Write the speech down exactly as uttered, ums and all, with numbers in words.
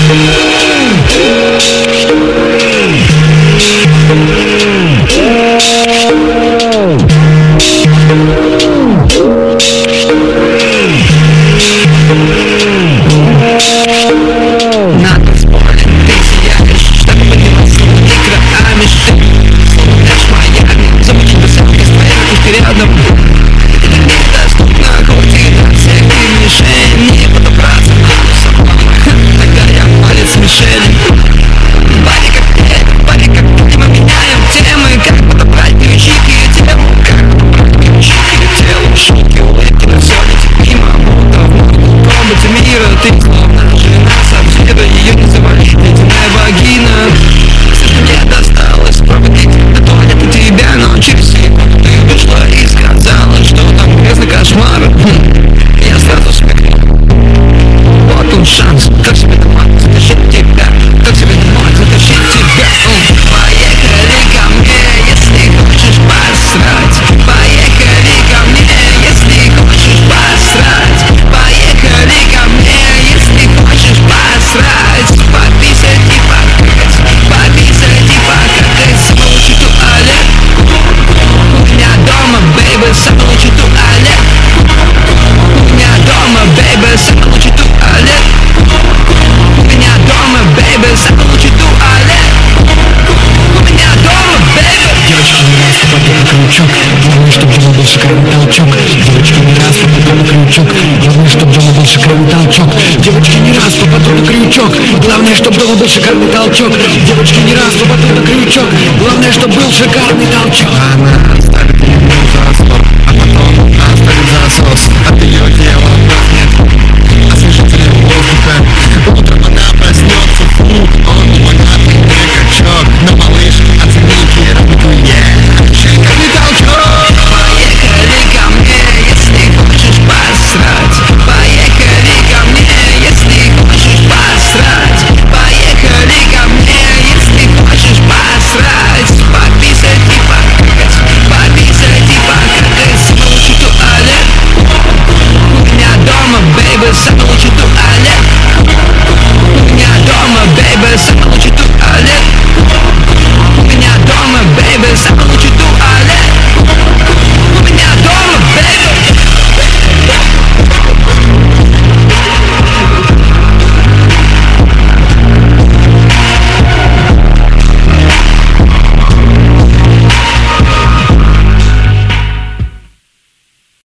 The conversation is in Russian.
Девочки, не раз попаду на крючок. Главное, чтобы был шикарный толчок. Девочки, не раз попаду на крючок. Главное, чтобы был шикарный толчок. Она оставит ему засос, а потом оставит засос. А ты